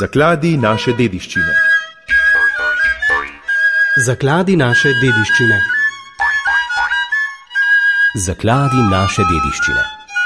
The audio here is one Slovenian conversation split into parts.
Zakladi naše dediščine. Zakladi naše dediščine. Zakladi naše dediščine.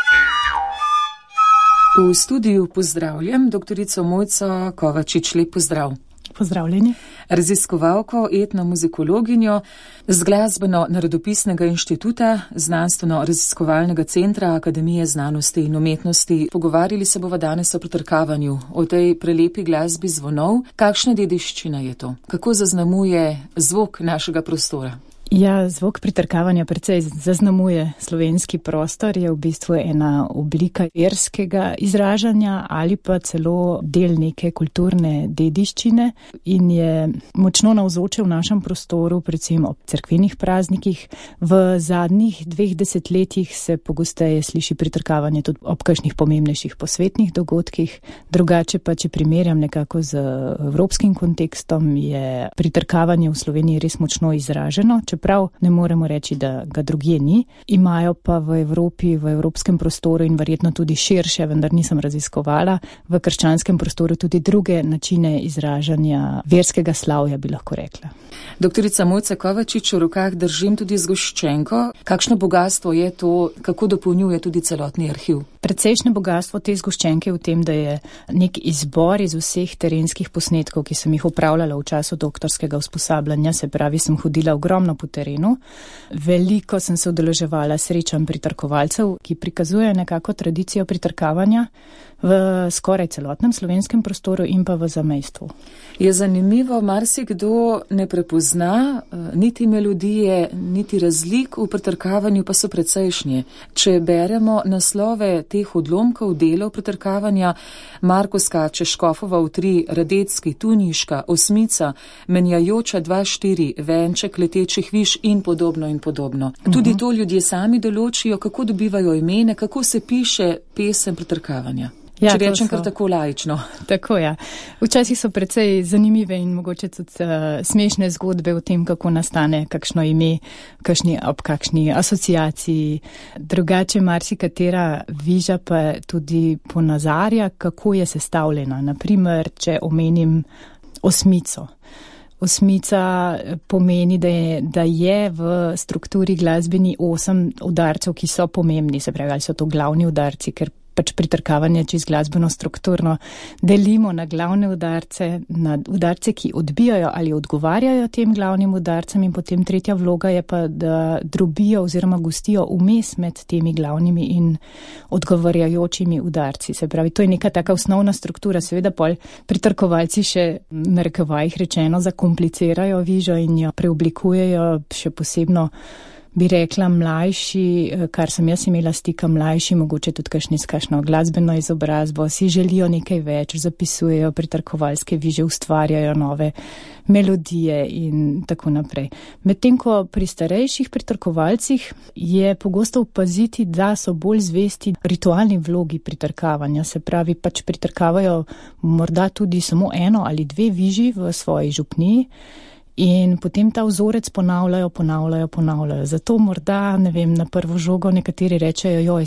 V studiu pozdravljam doktorico Mojco Kovačič. Lep pozdrav. Pozdravljeni. Raziskovalko, etnomuzikologinjo z Glasbeno-narodopisnega inštituta, Znanstveno-raziskovalnega centra Akademije znanosti in umetnosti. Pogovarjali se bova danes o pritrkavanju, o tej prelepi glasbi zvonov. Kakšna dediščina je to? Kako zaznamuje zvok našega prostora? Ja, zvok pritrkavanja precej zaznamuje slovenski prostor, je v bistvu ena oblika verskega izražanja ali pa celo del neke kulturne dediščine in je močno navzoče v našem prostoru, predvsem ob cerkvenih praznikih. V zadnjih 2 desetletjih se pogosteje sliši pritrkavanje tudi ob kakšnih pomembnejših posvetnih dogodkih. Drugače pa, če primerjam nekako z evropskim kontekstom, je pritrkavanje v Sloveniji res močno izraženo. Čeprav ne moremo reči, da ga drugje ni. Imajo pa v Evropi, v evropskem prostoru in verjetno tudi širše, vendar nisem raziskovala, v krščanskem prostoru tudi druge načine izražanja verskega slavja, bi lahko rekla. Doktorica Mojca Kovačič, v rokah držim tudi zgoščenko. Kakšno bogatstvo je to, kako dopolnjuje tudi celotni arhiv? Predsejšnje bogatstvo te zgoščenke v tem, da je nek izbor iz vseh terenskih posnetkov, ki sem jih upravljala v času doktorskega usposabljanja, se pravi, sem hodila ogromno po terenu. Veliko sem se udeleževala srečanj pritrkovalcev, ki prikazujejo nekako tradicijo pritrkavanja v skoraj celotnem slovenskem prostoru in pa v zamejstvu. Je zanimivo, marsikdo ne prepozna niti melodije, niti razlik v pritrkavanju, pa so precejšnje. Če beremo naslove teh odlomkov delov pritrkavanja, Marko skače, Škofova v 3, Radecki, Tuniška, Osmica, Menjajoča 2-4, Venček letečih viš in podobno in podobno. Tudi to ljudje sami določijo, kako dobivajo imene, kako se piše pesem pritrkavanja. Ja, če rečem kar tako laično. Tako, ja. Včasih so precej zanimive in mogoče tudi smešne zgodbe o tem, kako nastane kakšno ime, ob kakšni asociaciji. Drugače marsikatera viža pa tudi ponazarja, kako je sestavljena. Naprimer, če omenim osmico. Osmica pomeni, da je v strukturi glasbeni 8 udarcev, ki so pomembni, se pravi, ali so to glavni udarci, ker pač pritrkavanje čez glasbeno strukturno delimo na glavne udarce, na udarce, ki odbijajo ali odgovarjajo tem glavnim udarcem, in potem tretja vloga je pa, da drobijo oziroma gostijo vmes med temi glavnimi in odgovarjajočimi udarci. Se pravi, to je neka taka osnovna struktura. Seveda pol pritrkovalci še, narekovajih rečeno, zakomplicirajo vižo in jo preoblikujejo, še posebno bi rekla mlajši, kar sem jaz imela stika, mlajši, mogoče tudi kakšno glasbeno izobrazbo, si želijo nekaj več, zapisujejo pritrkovalske viže, ustvarjajo nove melodije in tako naprej. Medtem ko pri starejših pritrkovalcih je pogosto opaziti, da so bolj zvesti ritualni vlogi pritrkavanja, se pravi, pač pritrkavajo morda tudi samo 1 ali 2 viži v svoji župniji, in potem ta vzorec ponavljajo. Zato morda, ne vem, na prvo žogo nekateri rečejo,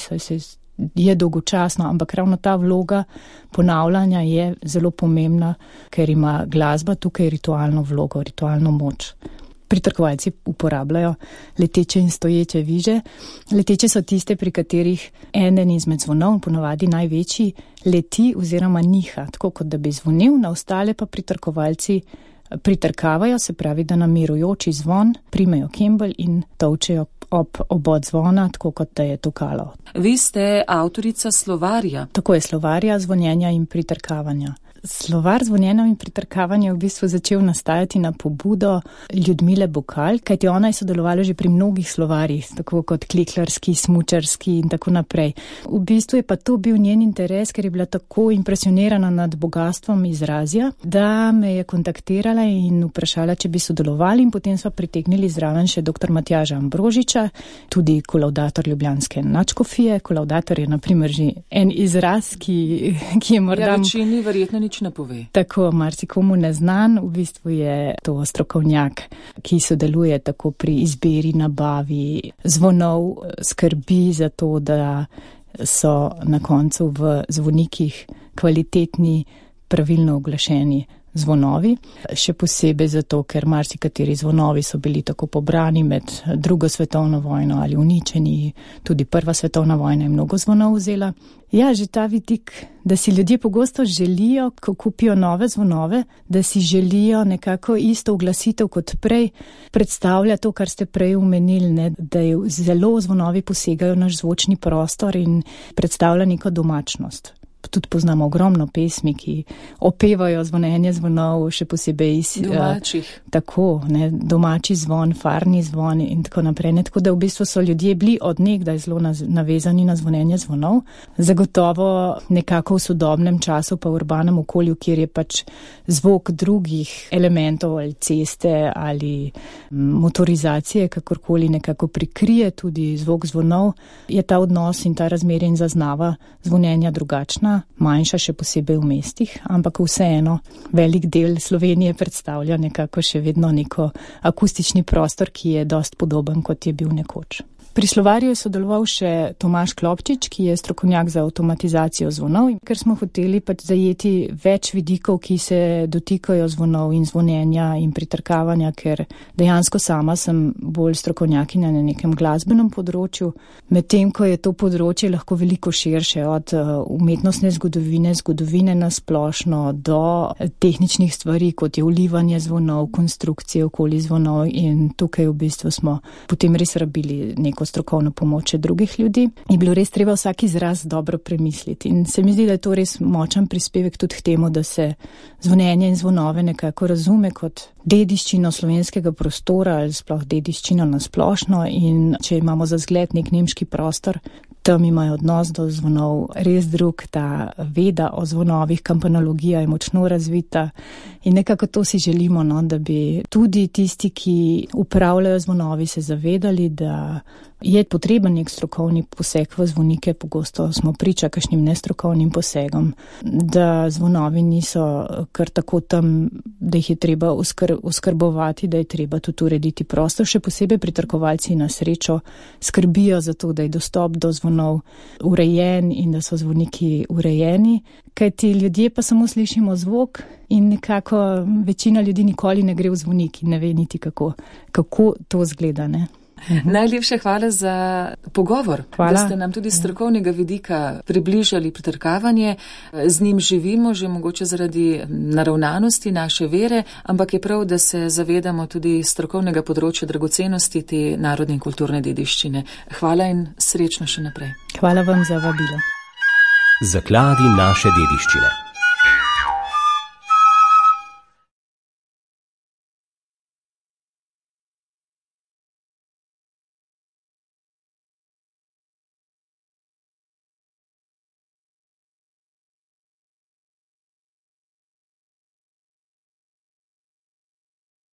je dolgočasno, ampak ravno ta vloga ponavljanja je zelo pomembna, ker ima glasba tukaj ritualno vlogo, ritualno moč. Pritrkovalci uporabljajo leteče in stoječe viže. Leteče so tiste, pri katerih eden izmed zvonov, ponavadi največji, leti oziroma niha, tako kot da bi zvonil, na ostale pa pritrkovalci pritrkavajo, se pravi, da na mirujoči zvon primejo kembelj in tolčejo ob obod zvona, tako kot da je tokalo. Vi ste avtorica slovarja. Tako je, slovarja zvonjenja in pritrkavanja. Slovar zvonjenja in pritrkavanja je v bistvu začel nastajati na pobudo Ljudmile Bukal, kajti ona je sodelovala že pri mnogih slovarjih, tako kot kliklarski, smučarski in tako naprej. V bistvu je pa to bil njen interes, ker je bila tako impresionirana nad bogatstvom izrazja, da me je kontaktirala in vprašala, če bi sodelovali, in potem sva pritegnili zraven še dr. Matjaža Ambrožiča, tudi kolavdator ljubljanske nadškofije. Kolavdator je na primer že en izraz, ki je morda... Ja, večini verjetno nič ne pove. Tako, marsikomu neznan, v bistvu je to strokovnjak, ki sodeluje tako pri izbiri, nabavi zvonov, skrbi za to, da so na koncu v zvonikih kvalitetni pravilno oglašeni zvonovi, še posebej zato, ker marsikateri zvonovi so bili tako pobrani med drugo svetovno vojno ali uničeni, tudi prva svetovna vojna je mnogo zvonov vzela. Ja, že ta vidik, da si ljudje pogosto želijo, ko kupijo nove zvonove, da si želijo nekako isto oglasitev kot prej, predstavlja to, kar ste prej omenili, ne, da je zelo zvonovi posegajo naš zvočni prostor in predstavlja neko domačnost. Tudi poznamo ogromno pesmi, ki opevajo zvonjenje zvonov, še posebej iz domačih. Tako, ne, domači zvon, farni zvon in tako naprej. Ne, tako da v bistvu so ljudje bili od nekdaj zelo navezani na zvonjenje zvonov. Zagotovo nekako v sodobnem času pa v urbanem okolju, kjer je pač zvok drugih elementov ali ceste ali motorizacije, kakorkoli nekako prikrije tudi zvok zvonov, je ta odnos in ta razmerje in zaznava zvonjenja drugačna. Manjša še posebej v mestih, ampak vseeno velik del Slovenije predstavlja nekako še vedno neko akustični prostor, ki je dost podoben, kot je bil nekoč. Pri slovarju je sodeloval še Tomaž Klopčič, ki je strokovnjak za avtomatizacijo zvonov, ker smo hoteli pač zajeti več vidikov, ki se dotikajo zvonov in zvonjenja in pritrkavanja, ker dejansko sama sem bolj strokovnjakinja na nekem glasbenem področju, medtem ko je to področje lahko veliko širše, od umetnostne zgodovine na splošno do tehničnih stvari, kot je vlivanje zvonov, konstrukcije okoli zvonov, in tukaj v bistvu smo potem res rabili neko strokovno pomoč drugih ljudi. Je bilo res treba vsak izraz dobro premisliti in se mi zdi, da je to res močan prispevek tudi k temu, da se zvonjenje in zvonove nekako razume kot dediščino slovenskega prostora ali sploh dediščino na splošno, in če imamo za zgled nek nemški prostor, tam imajo odnos do zvonov res drug, ta veda o zvonovih, kampanologija je močno razvita in nekako to si želimo, no, da bi tudi tisti, ki upravljajo zvonovi, se zavedali, da je potreben nek strokovni poseg v zvonike, pogosto smo priča kakšnim nestrokovnim posegom, da zvonovi niso kar tako tam, da jih je treba oskrbovati, da je treba tudi urediti prostor, še posebej pritrkovalci na srečo skrbijo za to, da je dostop do zvonov urejen in da so zvoniki urejeni, kajti ljudje pa samo slišimo zvok in nekako večina ljudi nikoli ne gre v zvonik in ne ve niti kako to zgleda, ne. Najlepše hvala za pogovor, hvala. Da ste nam tudi strokovnega vidika približali pritrkavanje. Z njim živimo že mogoče zaradi naravnanosti naše vere, ampak je prav, da se zavedamo tudi strokovnega področja dragocenosti te narodne in kulturne dediščine. Hvala in srečno še naprej. Hvala vam za vabilo. Zakladi naše dediščine.